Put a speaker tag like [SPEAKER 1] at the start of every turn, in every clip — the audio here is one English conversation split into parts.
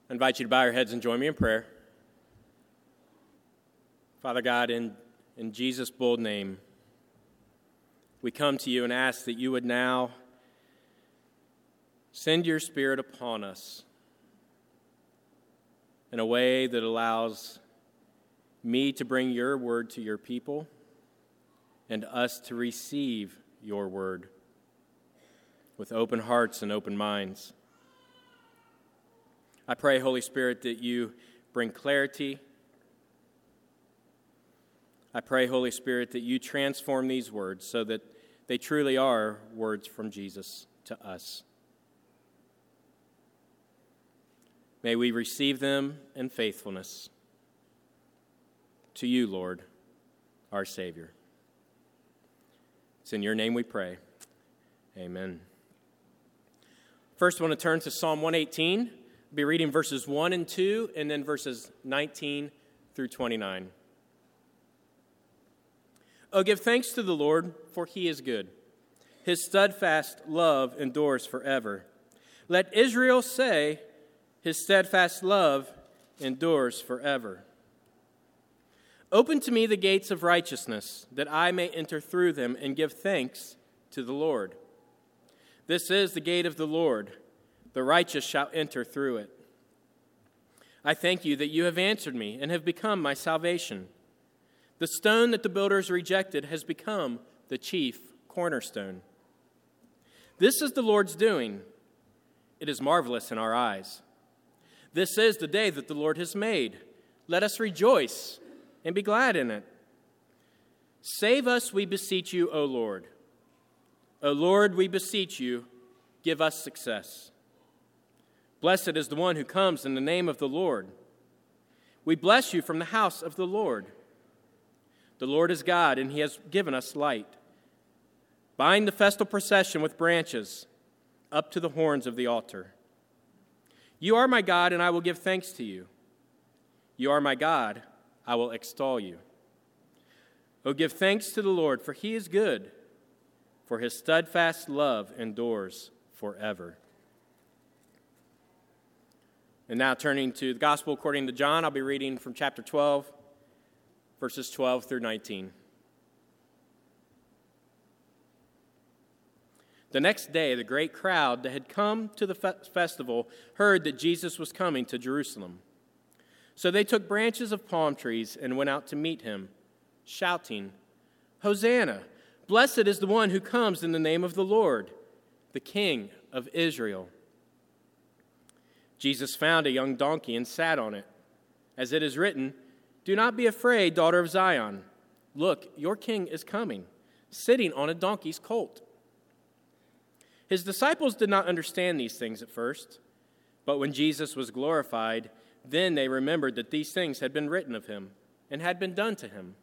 [SPEAKER 1] I invite you to bow your heads and join me in prayer. Father God, in Jesus' bold name, we come to you and ask that you would now send your Spirit upon us in a way that allows me to bring your word to your people and us to receive your word with open hearts and open minds. I pray, Holy Spirit, that you bring clarity. I pray, Holy Spirit, that you transform these words so that they truly are words from Jesus to us. May we receive them in faithfulness to you, Lord, our Savior. It's in your name we pray. Amen. First, I want to turn to Psalm 118. I'll be reading verses 1 and 2, and then verses 19 through 29. Oh, give thanks to the Lord, for he is good. His steadfast love endures forever. Let Israel say, his steadfast love endures forever. Open to me the gates of righteousness, that I may enter through them and give thanks to the Lord. This is the gate of the Lord. The righteous shall enter through it. I thank you that you have answered me and have become my salvation. The stone that the builders rejected has become the chief cornerstone. This is the Lord's doing. It is marvelous in our eyes. This is the day that the Lord has made. Let us rejoice and be glad in it. Save us, we beseech you, O Lord. O Lord, we beseech you, give us success. Blessed is the one who comes in the name of the Lord. We bless you from the house of the Lord. The Lord is God, and he has given us light. Bind the festal procession with branches up to the horns of the altar. You are my God, and I will give thanks to you. You are my God, I will extol you. Oh, give thanks to the Lord, for he is good, for his steadfast love endures forever. And now turning to the Gospel according to John, I'll be reading from chapter 12, verses 12 through 19. The next day, the great crowd that had come to the festival heard that Jesus was coming to Jerusalem. So they took branches of palm trees and went out to meet him, shouting, Hosanna! Blessed is the one who comes in the name of the Lord, the King of Israel. Jesus found a young donkey and sat on it. As it is written, Do not be afraid, daughter of Zion. Look, your king is coming, sitting on a donkey's colt. His disciples did not understand these things at first, but when Jesus was glorified, then they remembered that these things had been written of him and had been done to him.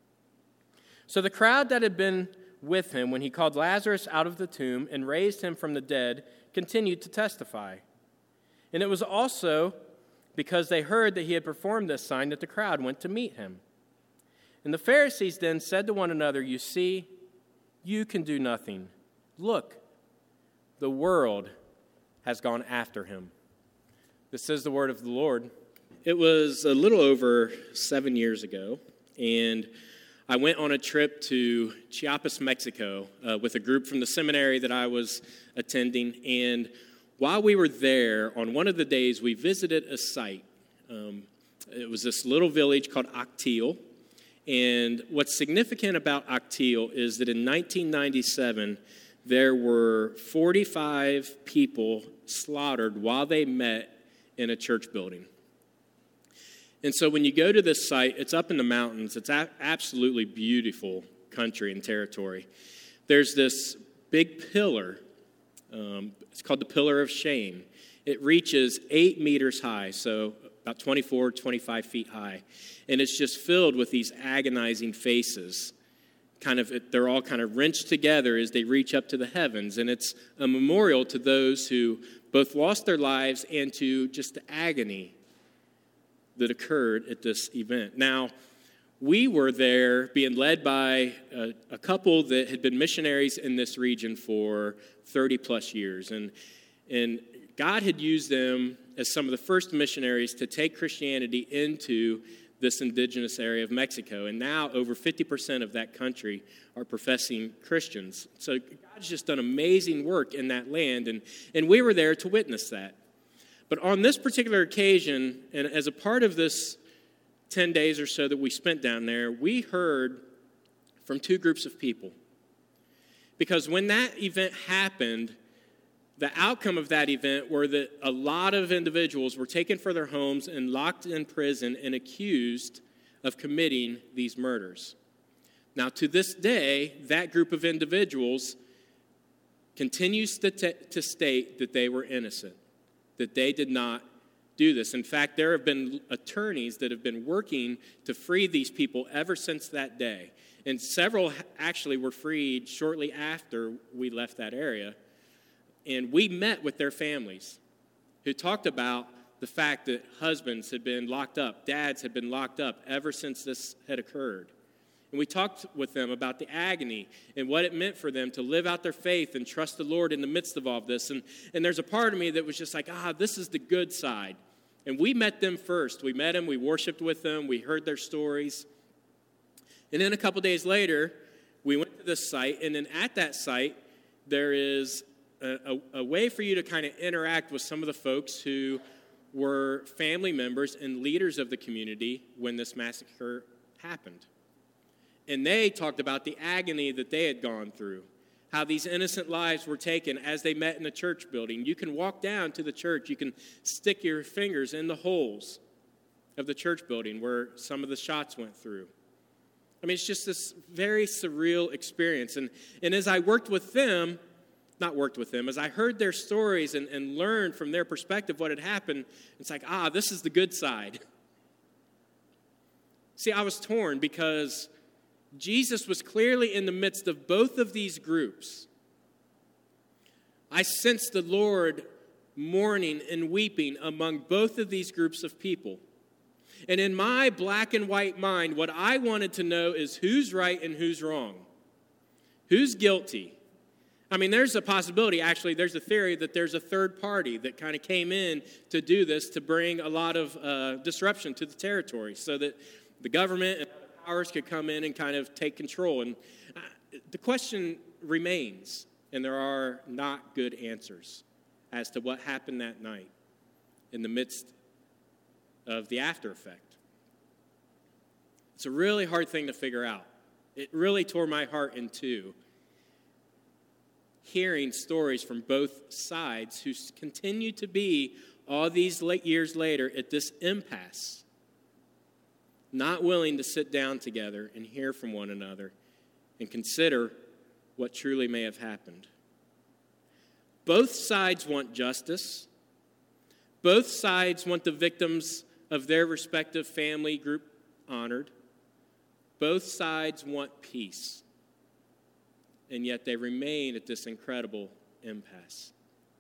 [SPEAKER 1] So the crowd that had been with him when he called Lazarus out of the tomb and raised him from the dead continued to testify. And it was also because they heard that he had performed this sign that the crowd went to meet him. And the Pharisees then said to one another, You see, you can do nothing. Look, the world has gone after him. This is the word of the Lord. It was a little over 7 years ago, and I went on a trip to Chiapas, Mexico, with a group from the seminary that I was attending. And while we were there, on one of the days, we visited a site. It was this little village called Actil. And what's significant about Actil is that in 1997, there were 45 people slaughtered while they met in a church building. And so when you go to this site, it's up in the mountains. It's absolutely beautiful country and territory. There's this big pillar. It's called the Pillar of Shame. It reaches 8 meters high, so about 24, 25 feet high. And it's just filled with these agonizing faces. They're all kind of wrenched together as they reach up to the heavens. And it's a memorial to those who both lost their lives and to just the agony that occurred at this event. Now, we were there being led by a couple that had been missionaries in this region for 30 plus years. And God had used them as some of the first missionaries to take Christianity into this indigenous area of Mexico. And now over 50% of that country are professing Christians. So God's just done amazing work in that land, and we were there to witness that. But on this particular occasion, and as a part of this 10 days or so that we spent down there, we heard from two groups of people. Because when that event happened, the outcome of that event were that a lot of individuals were taken from their homes and locked in prison and accused of committing these murders. Now, to this day, that group of individuals continues to state that they were innocent, that they did not do this. In fact, there have been attorneys that have been working to free these people ever since that day. And several actually were freed shortly after we left that area. And we met with their families who talked about the fact that husbands had been locked up, dads had been locked up ever since this had occurred. And we talked with them about the agony and what it meant for them to live out their faith and trust the Lord in the midst of all this. And there's a part of me that was just like, this is the good side. And we met them first. We met them, we worshiped with them, we heard their stories. And then a couple days later, we went to this site, and then at that site, there is a way for you to kind of interact with some of the folks who were family members and leaders of the community when this massacre happened. And they talked about the agony that they had gone through, how these innocent lives were taken as they met in the church building. You can walk down to the church, you can stick your fingers in the holes of the church building where some of the shots went through. I mean, it's just this very surreal experience. And as I as I heard their stories and learned from their perspective what had happened, it's like, this is the good side. See, I was torn because Jesus was clearly in the midst of both of these groups. I sensed the Lord mourning and weeping among both of these groups of people. And in my black and white mind, what I wanted to know is who's right and who's wrong. Who's guilty? I mean, there's a possibility, actually, there's a theory that there's a third party that kind of came in to do this to bring a lot of disruption to the territory so that the government and other powers could come in and kind of take control. And the question remains, and there are not good answers as to what happened that night in the midst of the after effect. It's a really hard thing to figure out. It really tore my heart in two, hearing stories from both sides who continue to be, all these late years later, at this impasse, not willing to sit down together and hear from one another and consider what truly may have happened. Both sides want justice. Both sides want the victims of their respective family group honored. Both sides want peace. And yet they remain at this incredible impasse.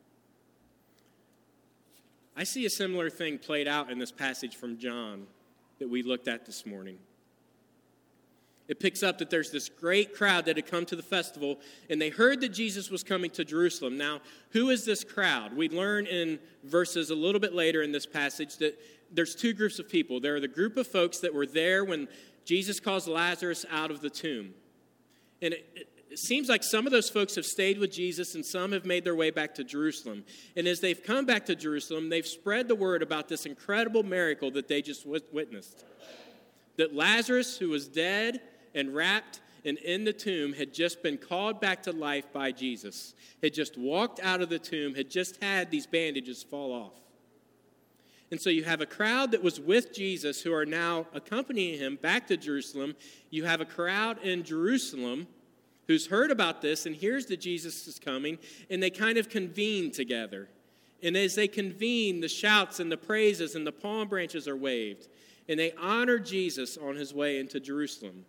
[SPEAKER 1] I see a similar thing played out in this passage from John that we looked at this morning. It picks up that there's this great crowd that had come to the festival, and they heard that Jesus was coming to Jerusalem. Now, who is this crowd? We learn in verses a little bit later in this passage that there's two groups of people. There are the group of folks that were there when Jesus calls Lazarus out of the tomb. And it seems like some of those folks have stayed with Jesus and some have made their way back to Jerusalem. And as they've come back to Jerusalem, they've spread the word about this incredible miracle that they just witnessed. That Lazarus, who was dead and wrapped and in the tomb, had just been called back to life by Jesus. Had just walked out of the tomb, had just had these bandages fall off. And so you have a crowd that was with Jesus who are now accompanying him back to Jerusalem. You have a crowd in Jerusalem who's heard about this and hears that Jesus is coming, and they kind of convene together. And as they convene, the shouts and the praises and the palm branches are waved, and they honor Jesus on his way into Jerusalem.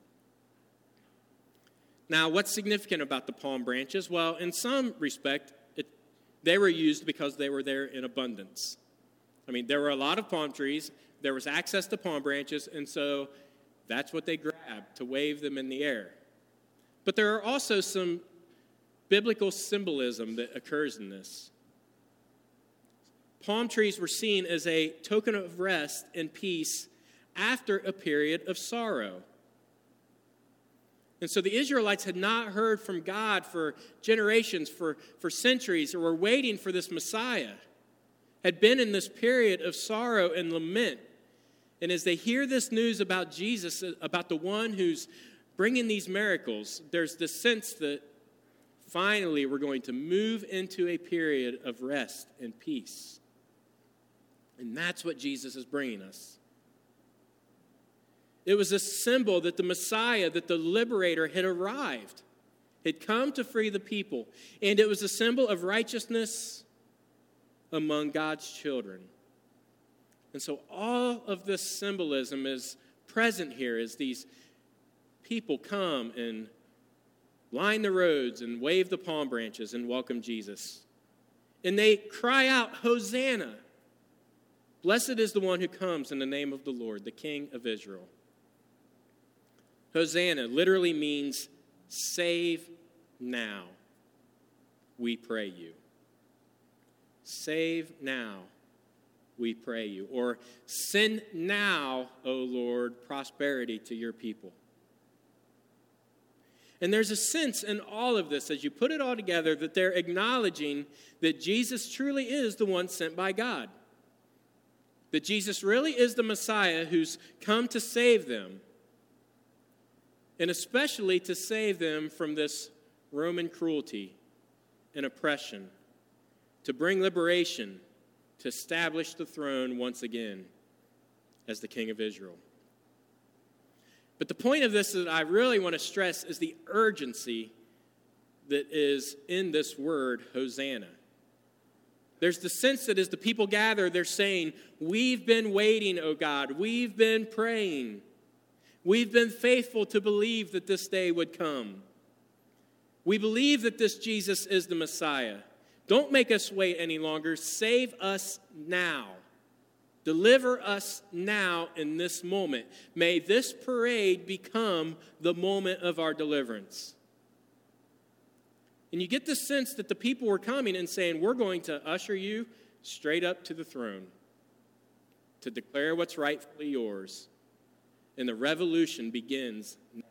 [SPEAKER 1] Now, what's significant about the palm branches? Well, in some respect, they were used because they were there in abundance. I mean, there were a lot of palm trees, there was access to palm branches, and so that's what they grabbed, to wave them in the air. But there are also some biblical symbolism that occurs in this. palm trees were seen as a token of rest and peace after a period of sorrow. And so the Israelites had not heard from God for generations, for centuries, or were waiting for this Messiah, had been in this period of sorrow and lament. And as they hear this news about Jesus, about the one who's bringing these miracles, there's this sense that finally we're going to move into a period of rest and peace. And that's what Jesus is bringing us. It was a symbol that the Messiah, that the liberator had arrived, had come to free the people. And it was a symbol of righteousness among God's children. And so all of this symbolism is present here as these people come and line the roads and wave the palm branches and welcome Jesus. And they cry out, Hosanna! Blessed is the one who comes in the name of the Lord, the King of Israel. Hosanna literally means save now, we pray you. Save now, we pray you. Or send now, O Lord, prosperity to your people. And there's a sense in all of this, as you put it all together, that they're acknowledging that Jesus truly is the one sent by God. That Jesus really is the Messiah who's come to save them. And especially to save them from this Roman cruelty and oppression. To bring liberation, to establish the throne once again as the King of Israel. But the point of this that I really want to stress is the urgency that is in this word, Hosanna. There's the sense that as the people gather, they're saying, we've been waiting, O God. We've been praying. We've been faithful to believe that this day would come. We believe that this Jesus is the Messiah. Don't make us wait any longer. Save us now. Deliver us now in this moment. May this parade become the moment of our deliverance. And you get the sense that the people were coming and saying, we're going to usher you straight up to the throne to declare what's rightfully yours. And the revolution begins now.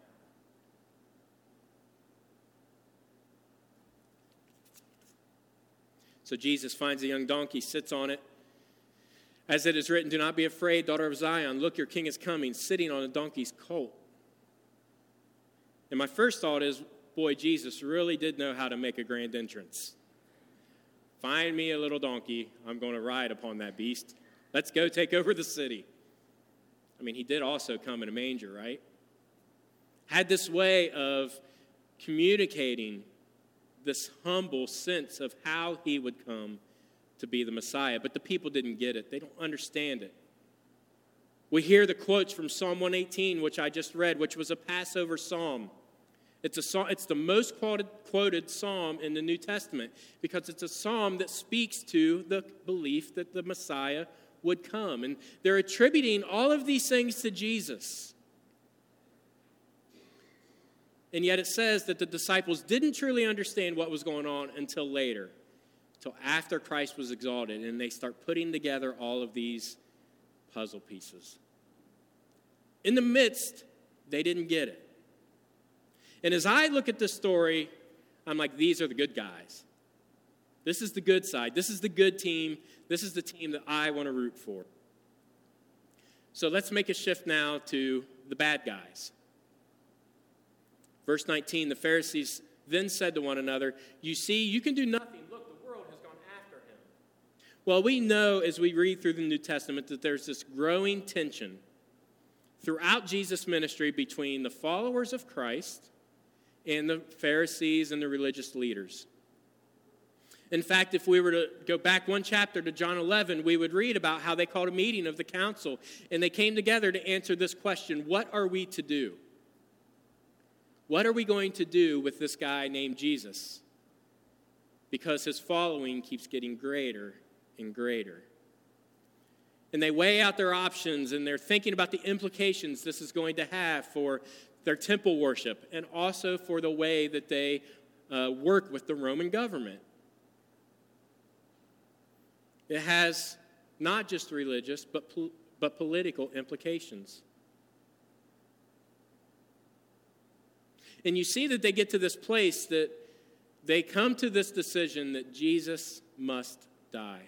[SPEAKER 1] So Jesus finds a young donkey, sits on it. As it is written, do not be afraid, daughter of Zion. Look, your king is coming, sitting on a donkey's colt. And my first thought is, boy, Jesus really did know how to make a grand entrance. Find me a little donkey. I'm going to ride upon that beast. Let's go take over the city. I mean, he did also come in a manger, right? Had this way of communicating this humble sense of how he would come to be the Messiah. But the people didn't get it. They don't understand it. We hear the quotes from Psalm 118, which I just read, which was a Passover psalm. It's the most quoted psalm in the New Testament because it's a psalm that speaks to the belief that the Messiah would come. And they're attributing all of these things to Jesus. And yet it says that the disciples didn't truly understand what was going on until later, until after Christ was exalted, and they start putting together all of these puzzle pieces. In the midst, they didn't get it. And as I look at this story, I'm like, these are the good guys. This is the good side. This is the good team. This is the team that I want to root for. So let's make a shift now to the bad guys. Verse 19, the Pharisees then said to one another, you see, you can do nothing. Look, the world has gone after him. Well, we know as we read through the New Testament that there's this growing tension throughout Jesus' ministry between the followers of Christ and the Pharisees and the religious leaders. In fact, if we were to go back one chapter to John 11, we would read about how they called a meeting of the council, and they came together to answer this question, what are we to do? What are we going to do with this guy named Jesus? Because his following keeps getting greater and greater. And they weigh out their options, and they're thinking about the implications this is going to have for their temple worship and also for the way that they work with the Roman government. It has not just religious, but political implications. And you see that they get to this place that they come to this decision that Jesus must die.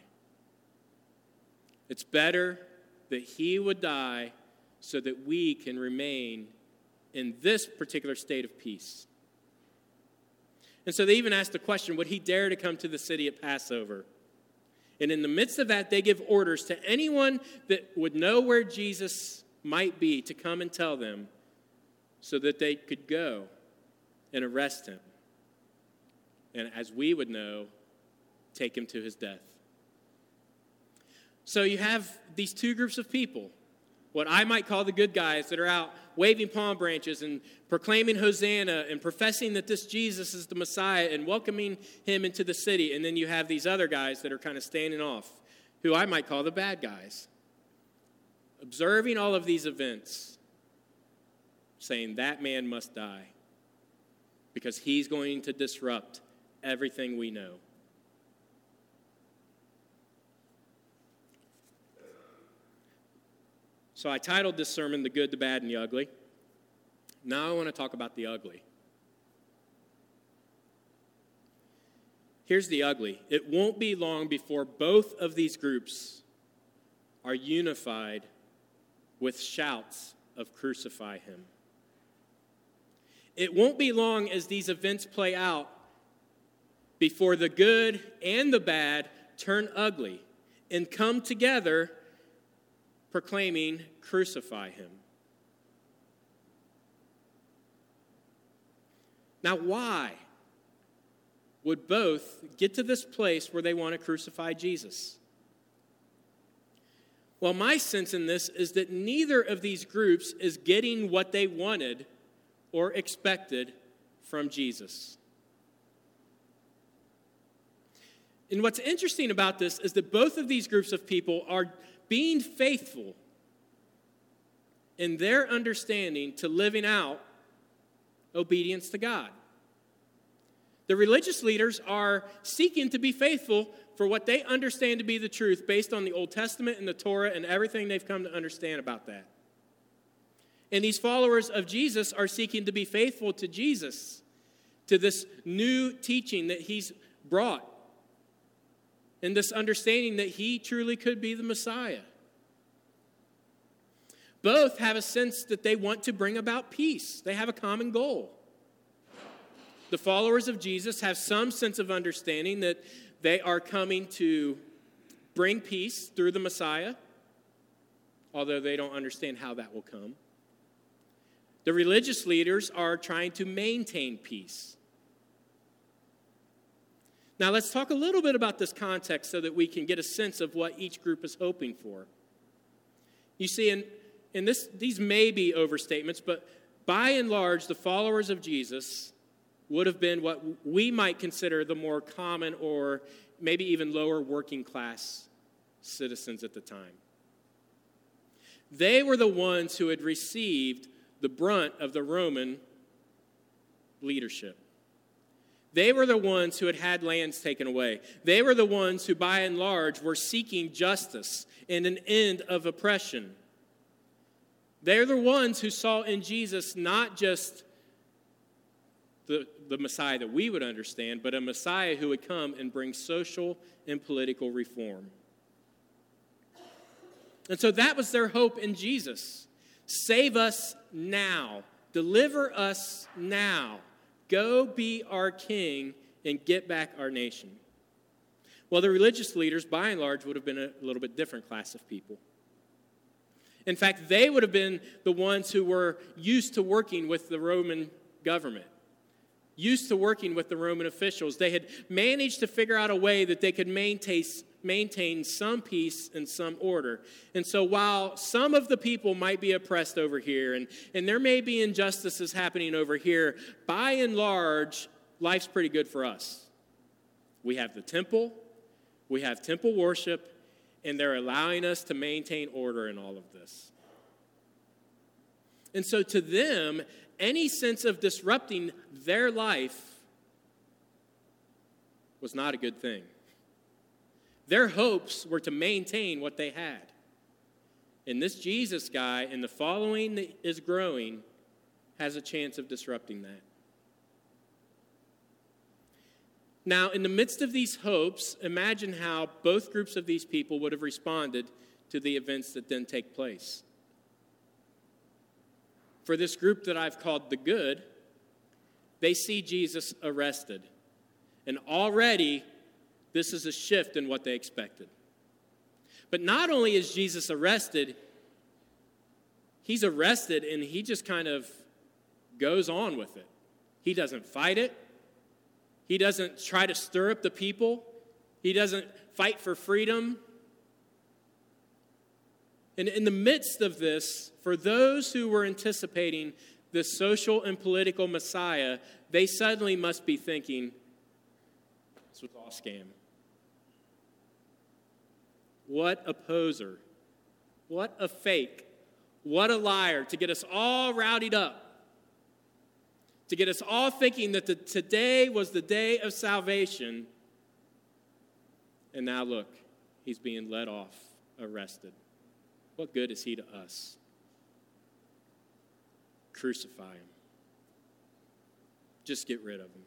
[SPEAKER 1] It's better that he would die so that we can remain in this particular state of peace. And so they even ask the question, would he dare to come to the city at Passover? And in the midst of that, they give orders to anyone that would know where Jesus might be to come and tell them so that they could go and arrest him. And as we would know, take him to his death. So you have these two groups of people, what I might call the good guys that are out waving palm branches and proclaiming Hosanna and professing that this Jesus is the Messiah and welcoming him into the city. And then you have these other guys that are kind of standing off, who I might call the bad guys, observing all of these events, saying that man must die because he's going to disrupt everything we know. So I titled this sermon, The Good, the Bad, and the Ugly. Now I want to talk about the ugly. Here's the ugly. It won't be long before both of these groups are unified with shouts of crucify him. It won't be long as these events play out before the good and the bad turn ugly and come together proclaiming, crucify him. Now, why would both get to this place where they want to crucify Jesus? Well, my sense in this is that neither of these groups is getting what they wanted or expected from Jesus. And what's interesting about this is that both of these groups of people are being faithful in their understanding to living out obedience to God. The religious leaders are seeking to be faithful for what they understand to be the truth based on the Old Testament and the Torah and everything they've come to understand about that. And these followers of Jesus are seeking to be faithful to Jesus, to this new teaching that he's brought, and this understanding that he truly could be the Messiah. Both have a sense that they want to bring about peace. They have a common goal. The followers of Jesus have some sense of understanding that they are coming to bring peace through the Messiah, although they don't understand how that will come. The religious leaders are trying to maintain peace. Now let's talk a little bit about this context so that we can get a sense of what each group is hoping for. You see, in these may be overstatements, but by and large, the followers of Jesus would have been what we might consider the more common or maybe even lower working class citizens at the time. They were the ones who had received the brunt of the Roman leadership. They were the ones who had had lands taken away. They were the ones who, by and large, were seeking justice and an end of oppression. They're the ones who saw in Jesus not just the Messiah that we would understand, but a Messiah who would come and bring social and political reform. And so that was their hope in Jesus. Save us now. Deliver us now. Go be our king and get back our nation. Well, the religious leaders, by and large, would have been a little bit different class of people. In fact, they would have been the ones who were used to working with the Roman government, used to working with the Roman officials. They had managed to figure out a way that they could maintain some peace and some order. And so while some of the people might be oppressed over here, and there may be injustices happening over here, by and large, life's pretty good for us. We have the temple, we have temple worship, and they're allowing us to maintain order in all of this. And so to them, any sense of disrupting their life was not a good thing. Their hopes were to maintain what they had. And this Jesus guy, and the following that is growing, has a chance of disrupting that. Now, in the midst of these hopes, imagine how both groups of these people would have responded to the events that then take place. For this group that I've called the good, they see Jesus arrested. And already, this is a shift in what they expected. But not only is Jesus arrested, he's arrested and he just kind of goes on with it. He doesn't fight it. He doesn't try to stir up the people. He doesn't fight for freedom. And in the midst of this, for those who were anticipating this social and political Messiah, they suddenly must be thinking, this was all a scam. What a poser. What a fake. What a liar to get us all rowdied up. To get us all thinking that today was the day of salvation. And now look, he's being let off, arrested. What good is he to us? Crucify him. Just get rid of him.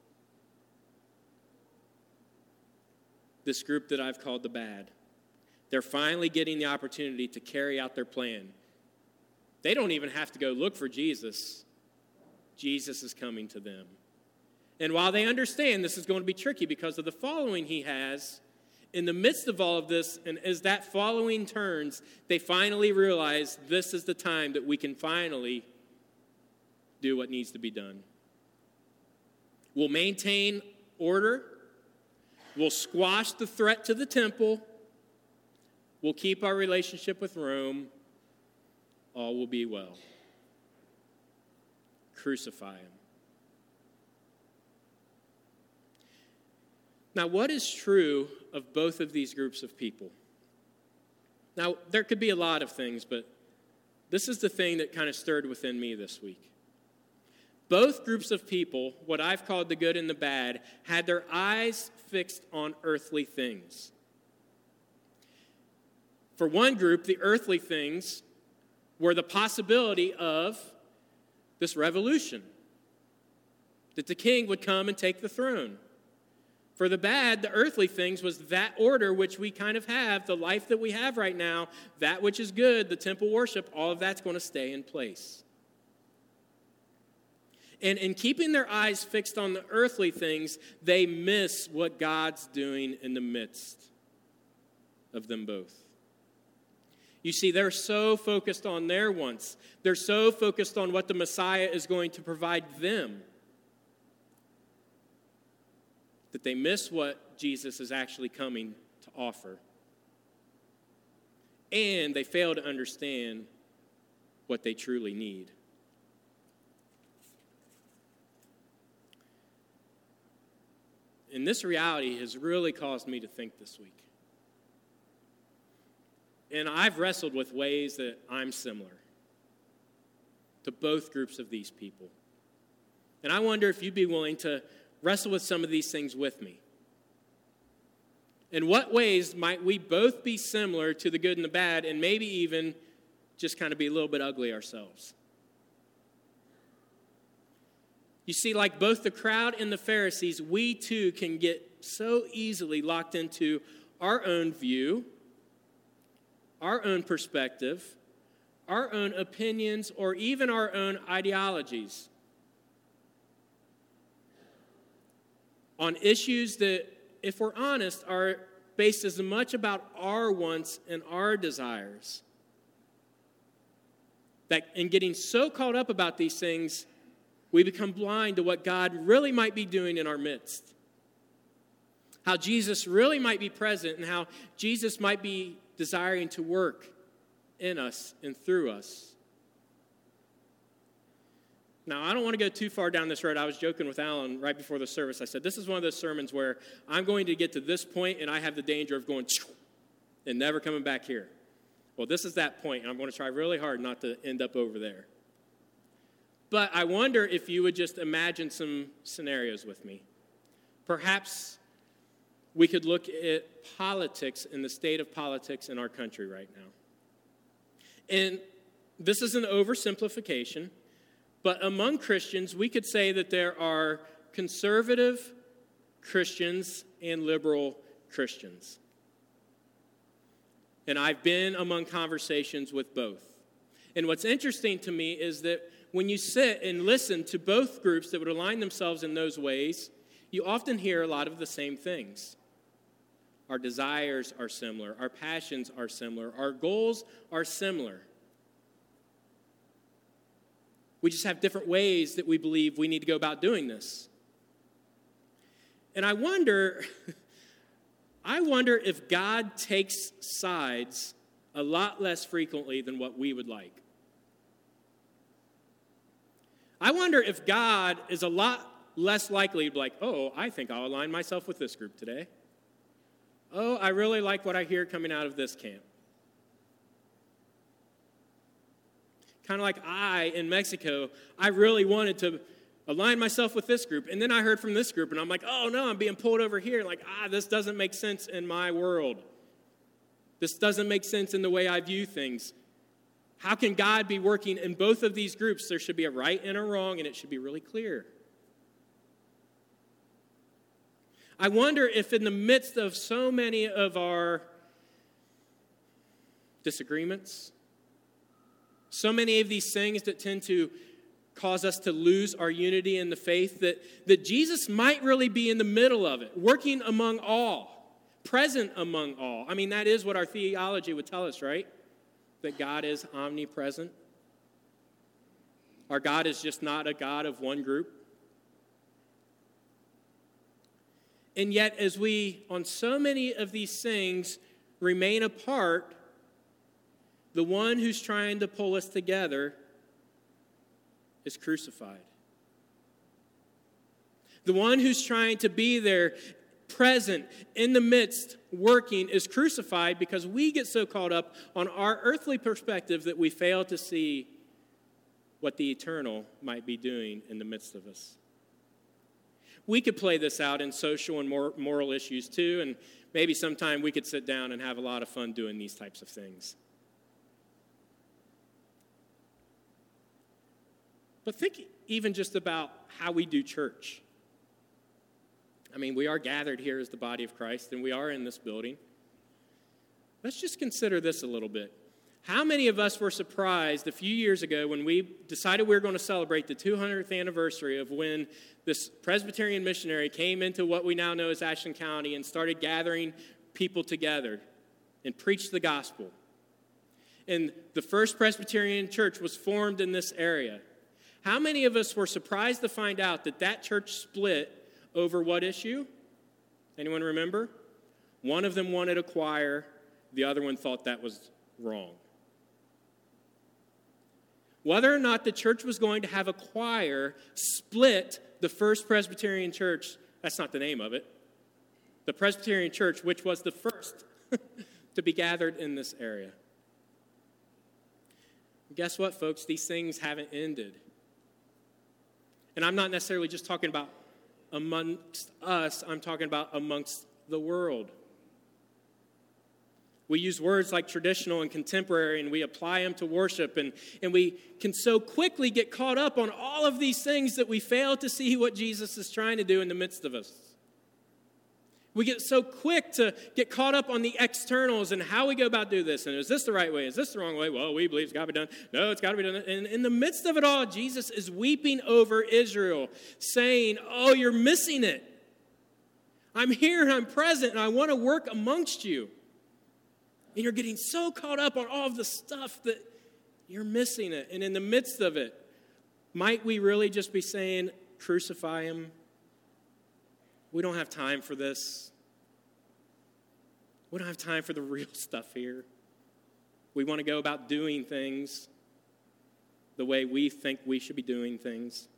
[SPEAKER 1] This group that I've called the bad, they're finally getting the opportunity to carry out their plan. They don't even have to go look for Jesus. Jesus is coming to them. And while they understand this is going to be tricky because of the following he has, in the midst of all of this, and as that following turns, they finally realize this is the time that we can finally do what needs to be done. We'll maintain order. We'll squash the threat to the temple. We'll keep our relationship with Rome. All will be well. Crucify him. Now, what is true of both of these groups of people? Now, there could be a lot of things, but this is the thing that kind of stirred within me this week. Both groups of people, what I've called the good and the bad, had their eyes fixed on earthly things. For one group, the earthly things were the possibility of this revolution, that the king would come and take the throne. For the bad, the earthly things was that order which we kind of have, the life that we have right now, that which is good, the temple worship, all of that's going to stay in place. And in keeping their eyes fixed on the earthly things, they miss what God's doing in the midst of them both. You see, they're so focused on their wants. They're so focused on what the Messiah is going to provide them that they miss what Jesus is actually coming to offer. And they fail to understand what they truly need. And this reality has really caused me to think this week. And I've wrestled with ways that I'm similar to both groups of these people. And I wonder if you'd be willing to wrestle with some of these things with me. In what ways might we both be similar to the good and the bad, and maybe even just kind of be a little bit ugly ourselves? You see, like both the crowd and the Pharisees, we too can get so easily locked into our own view, our own perspective, our own opinions, or even our own ideologies on issues that, if we're honest, are based as much about our wants and our desires. That in getting so caught up about these things, we become blind to what God really might be doing in our midst. How Jesus really might be present and how Jesus might be desiring to work in us and through us. Now, I don't want to go too far down this road. I was joking with Alan right before the service. I said, this is one of those sermons where I'm going to get to this point and I have the danger of going and never coming back here. Well, this is that point, and I'm going to try really hard not to end up over there. But I wonder if you would just imagine some scenarios with me. Perhaps we could look at politics and the state of politics in our country right now. And this is an oversimplification, but among Christians, we could say that there are conservative Christians and liberal Christians. And I've been among conversations with both. And what's interesting to me is that when you sit and listen to both groups that would align themselves in those ways, you often hear a lot of the same things. Our desires are similar. Our passions are similar. Our goals are similar. We just have different ways that we believe we need to go about doing this. And I wonder if God takes sides a lot less frequently than what we would like. I wonder if God is a lot less likely to be like, oh, I think I'll align myself with this group today. Oh, I really like what I hear coming out of this camp. Kind of like in Mexico, I really wanted to align myself with this group. And then I heard from this group, and I'm like, oh, no, I'm being pulled over here. Like, this doesn't make sense in my world. This doesn't make sense in the way I view things. How can God be working in both of these groups? There should be a right and a wrong, and it should be really clear. I wonder if in the midst of so many of our disagreements, so many of these things that tend to cause us to lose our unity in the faith, that Jesus might really be in the middle of it, working among all, present among all. I mean, that is what our theology would tell us, right? That God is omnipresent. Our God is just not a God of one group. And yet, as we, on so many of these things, remain apart, the one who's trying to pull us together is crucified. The one who's trying to be there, present, in the midst, working, is crucified because we get so caught up on our earthly perspective that we fail to see what the eternal might be doing in the midst of us. We could play this out in social and moral issues too, and maybe sometime we could sit down and have a lot of fun doing these types of things. But think even just about how we do church. I mean, we are gathered here as the body of Christ, and we are in this building. Let's just consider this a little bit. How many of us were surprised a few years ago when we decided we were going to celebrate the 200th anniversary of when this Presbyterian missionary came into what we now know as Ashland County and started gathering people together and preached the gospel? And the first Presbyterian church was formed in this area. How many of us were surprised to find out that that church split over what issue? Anyone remember? One of them wanted a choir. The other one thought that was wrong. Whether or not the church was going to have a choir split the first Presbyterian church, that's not the name of it. The Presbyterian church, which was the first to be gathered in this area. Guess what, folks? These things haven't ended. And I'm not necessarily just talking about amongst us, I'm talking about amongst the world. We use words like traditional and contemporary, and we apply them to worship, and we can so quickly get caught up on all of these things that we fail to see what Jesus is trying to do in the midst of us. We get so quick to get caught up on the externals and how we go about do this, and is this the right way? Is this the wrong way? Well, we believe it's got to be done. No, it's got to be done. And in the midst of it all, Jesus is weeping over Israel, saying, oh, you're missing it. I'm here and I'm present, and I want to work amongst you. And you're getting so caught up on all of the stuff that you're missing it. And in the midst of it, might we really just be saying, crucify him? We don't have time for this. We don't have time for the real stuff here. We want to go about doing things the way we think we should be doing things.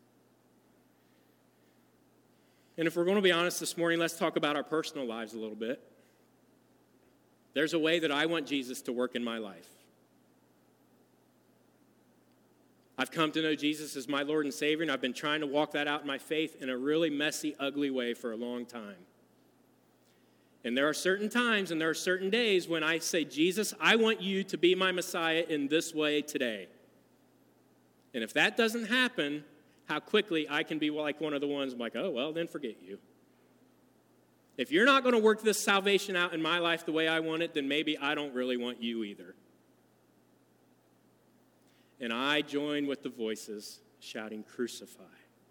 [SPEAKER 1] And if we're going to be honest this morning, let's talk about our personal lives a little bit. There's a way that I want Jesus to work in my life. I've come to know Jesus as my Lord and Savior, and I've been trying to walk that out in my faith in a really messy, ugly way for a long time. And there are certain times and there are certain days when I say, Jesus, I want you to be my Messiah in this way today. And if that doesn't happen, how quickly I can be like one of the ones I'm like, oh, well, then forget you. If you're not going to work this salvation out in my life the way I want it, then maybe I don't really want you either. And I join with the voices shouting, crucify.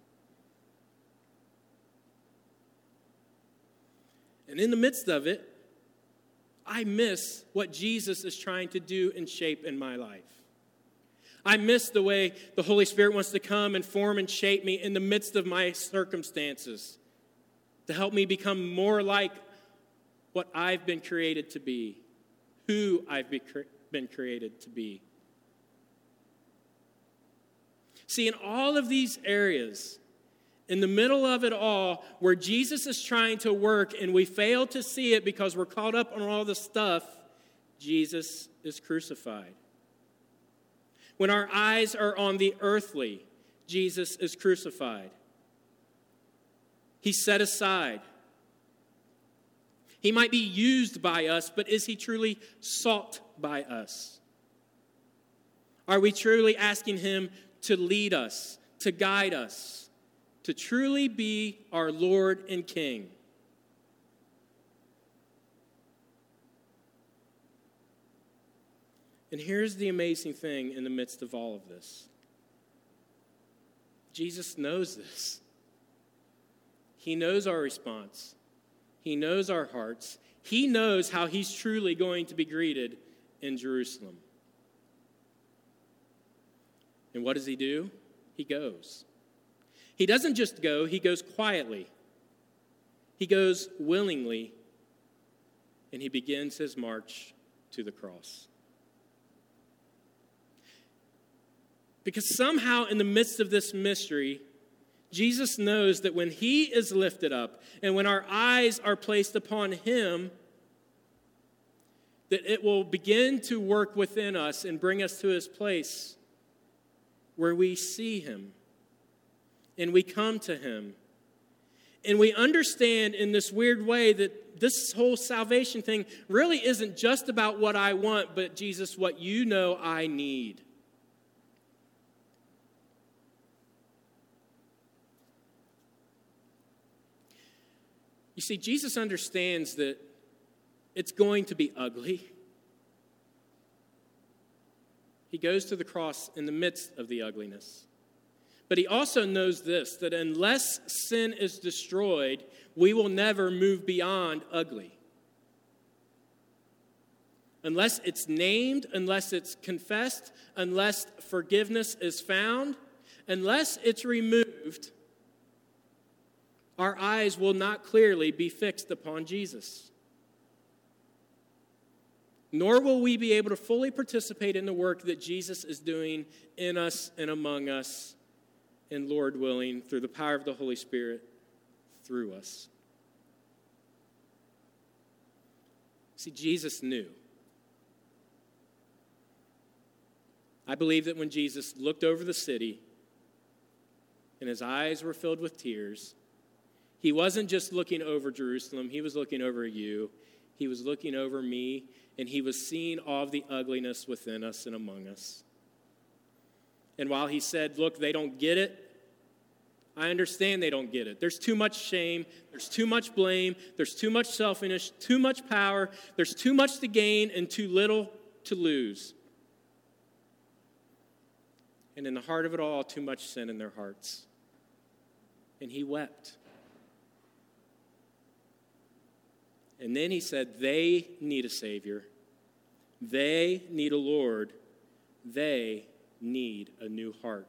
[SPEAKER 1] And in the midst of it, I miss what Jesus is trying to do and shape in my life. I miss the way the Holy Spirit wants to come and form and shape me in the midst of my circumstances to help me become more like what I've been created to be, who I've been created to be. See, in all of these areas, in the middle of it all, where Jesus is trying to work and we fail to see it because we're caught up on all the stuff, Jesus is crucified. When our eyes are on the earthly, Jesus is crucified. He's set aside. He might be used by us, but is he truly sought by us? Are we truly asking him to lead us, to guide us, to truly be our Lord and King? And here's the amazing thing in the midst of all of this. Jesus knows this. He knows our response. He knows our hearts. He knows how he's truly going to be greeted in Jerusalem. And what does he do? He goes. He doesn't just go, he goes quietly. He goes willingly, and he begins his march to the cross. Because somehow in the midst of this mystery, Jesus knows that when he is lifted up and when our eyes are placed upon him, that it will begin to work within us and bring us to his place where we see him and we come to him. And we understand in this weird way that this whole salvation thing really isn't just about what I want, but Jesus, what you know I need. You see, Jesus understands that it's going to be ugly. He goes to the cross in the midst of the ugliness. But he also knows this, that unless sin is destroyed, we will never move beyond ugly. Unless it's named, unless it's confessed, unless forgiveness is found, unless it's removed, our eyes will not clearly be fixed upon Jesus. Nor will we be able to fully participate in the work that Jesus is doing in us and among us, and Lord willing, through the power of the Holy Spirit, through us. See, Jesus knew. I believe that when Jesus looked over the city and his eyes were filled with tears, he wasn't just looking over Jerusalem, he was looking over you. He was looking over me, and he was seeing all of the ugliness within us and among us. And while he said, look, they don't get it, I understand they don't get it. There's too much shame, there's too much blame, there's too much selfishness, too much power, there's too much to gain and too little to lose. And in the heart of it all, too much sin in their hearts. And he wept. And then he said, they need a Savior. They need a Lord. They need a new heart.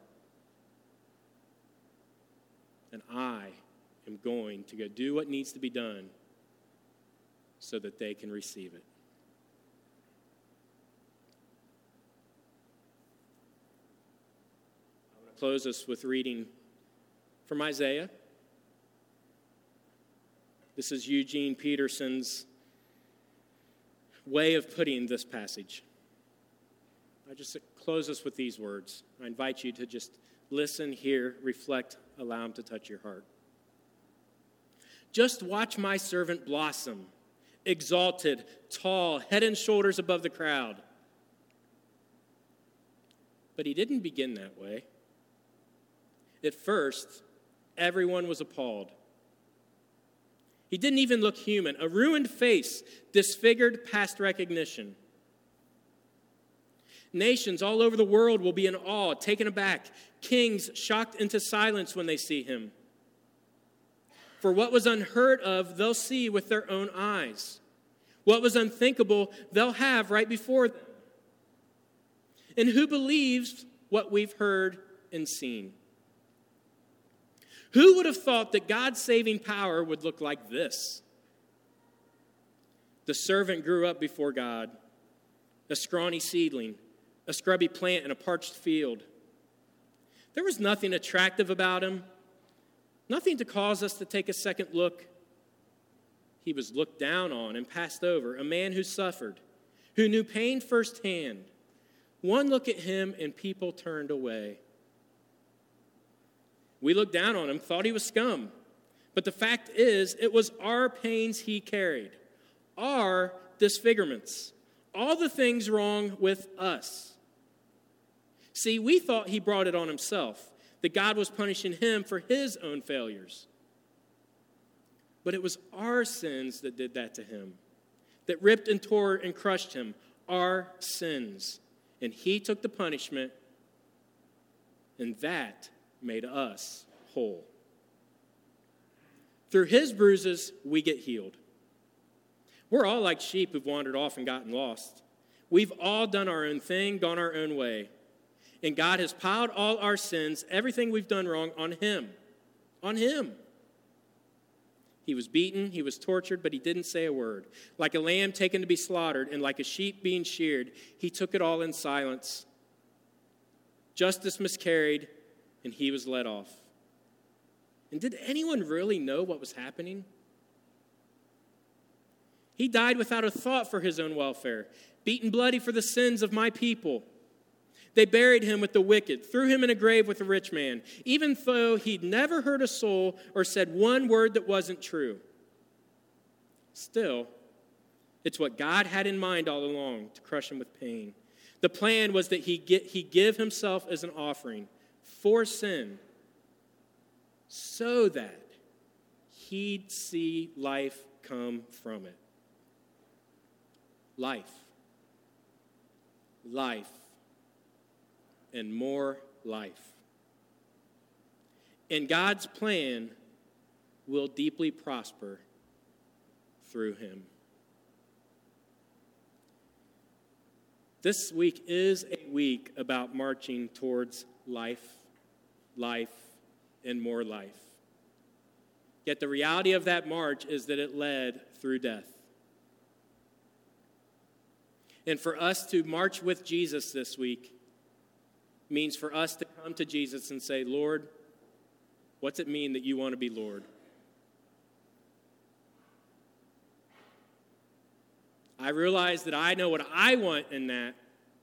[SPEAKER 1] And I am going to go do what needs to be done so that they can receive it. I want to close us with reading from Isaiah. This is Eugene Peterson's way of putting this passage. I just close us with these words. I invite you to just listen, hear, reflect, allow him to touch your heart. Just watch my servant blossom exalted, tall, head and shoulders above the crowd. But he didn't begin that way. At first, everyone was appalled. He didn't even look human, a ruined face, disfigured past recognition. Nations all over the world will be in awe, taken aback, kings shocked into silence when they see him. For what was unheard of, they'll see with their own eyes. What was unthinkable, they'll have right before them. And who believes what we've heard and seen? Who would have thought that God's saving power would look like this? The servant grew up before God, a scrawny seedling, a scrubby plant in a parched field. There was nothing attractive about him, nothing to cause us to take a second look. He was looked down on and passed over, a man who suffered, who knew pain firsthand. One look at him and people turned away. We looked down on him, thought he was scum. But the fact is, it was our pains he carried, our disfigurements, all the things wrong with us. See, we thought he brought it on himself, that God was punishing him for his own failures. But it was our sins that did that to him, that ripped and tore and crushed him, our sins. And he took the punishment, and that made us whole. Through his bruises, we get healed. We're all like sheep who've wandered off and gotten lost. We've all done our own thing, gone our own way. And God has piled all our sins, everything we've done wrong, on him. On him. He was beaten, he was tortured, but he didn't say a word. Like a lamb taken to be slaughtered, and like a sheep being sheared, he took it all in silence. Justice miscarried, and he was let off. And did anyone really know what was happening? He died without a thought for his own welfare, beaten bloody for the sins of my people. They buried him with the wicked, threw him in a grave with a rich man, even though he'd never hurt a soul or said one word that wasn't true. Still, it's what God had in mind all along, to crush him with pain. The plan was that he give himself as an offering for sin, so that he'd see life come from it. Life. Life. And more life. And God's plan will deeply prosper through him. This week is a week about marching towards life, life, and more life. Yet the reality of that march is that it led through death. And for us to march with Jesus this week means for us to come to Jesus and say, Lord, what's it mean that you want to be Lord? I realize that I know what I want in that.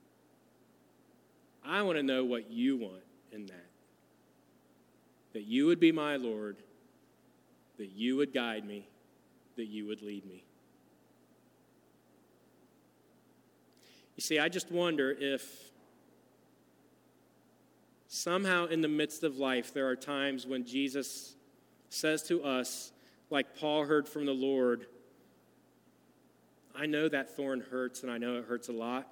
[SPEAKER 1] I want to know what you want in that. That you would be my Lord, that you would guide me, that you would lead me. You see, I just wonder if somehow in the midst of life there are times when Jesus says to us, like Paul heard from the Lord, I know that thorn hurts and I know it hurts a lot.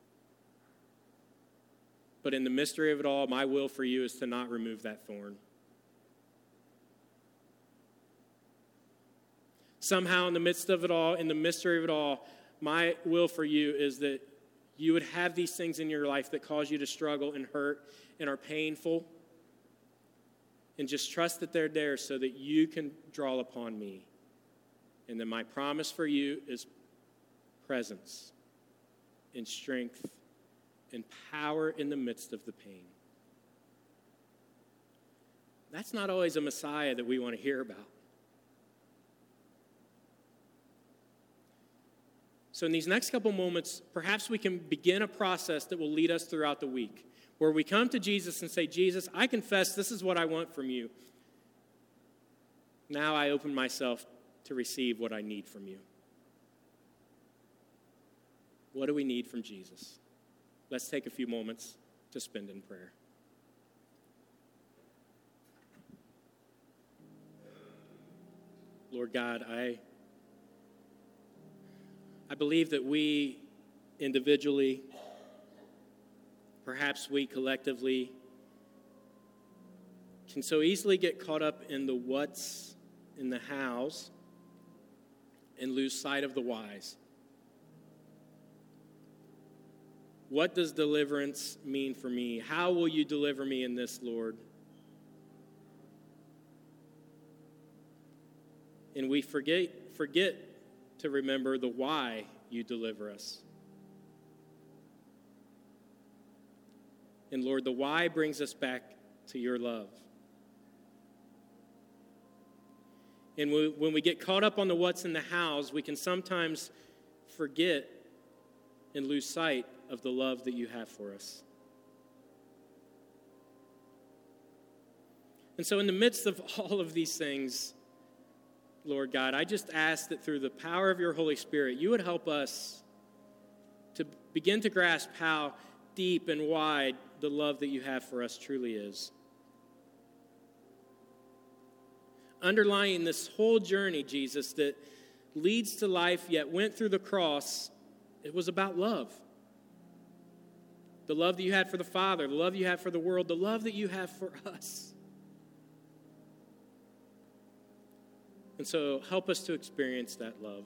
[SPEAKER 1] But in the mystery of it all, my will for you is to not remove that thorn. Somehow in the midst of it all, in the mystery of it all, my will for you is that you would have these things in your life that cause you to struggle and hurt and are painful. And just trust that they're there so that you can draw upon me. And then my promise for you is presence and strength and power in the midst of the pain. That's not always a Messiah that we want to hear about. So in these next couple moments, perhaps we can begin a process that will lead us throughout the week, where we come to Jesus and say, Jesus, I confess this is what I want from you. Now I open myself to receive what I need from you. What do we need from Jesus? Let's take a few moments to spend in prayer. Lord God, I believe that we individually, perhaps we collectively, can so easily get caught up in the what's, in the hows, and lose sight of the whys. What does deliverance mean for me? How will you deliver me in this, Lord? And we forget to remember the why you deliver us. And Lord, the why brings us back to your love. And when we get caught up on the what's in the hows, we can sometimes forget and lose sight of the love that you have for us. And so in the midst of all of these things, Lord God, I just ask that through the power of your Holy Spirit, you would help us to begin to grasp how deep and wide the love that you have for us truly is. Underlying this whole journey, Jesus, that leads to life yet went through the cross, it was about love. The love that you had for the Father, the love you have for the world, the love that you have for us. And so help us to experience that love.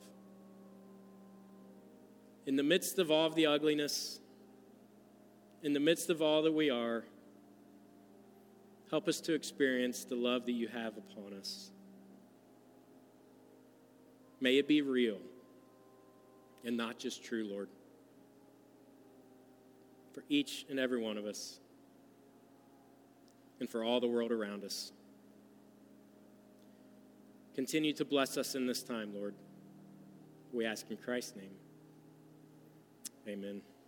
[SPEAKER 1] In the midst of all of the ugliness, in the midst of all that we are, help us to experience the love that you have upon us. May it be real and not just true, Lord, for each and every one of us and for all the world around us. Continue to bless us in this time, Lord. We ask in Christ's name. Amen.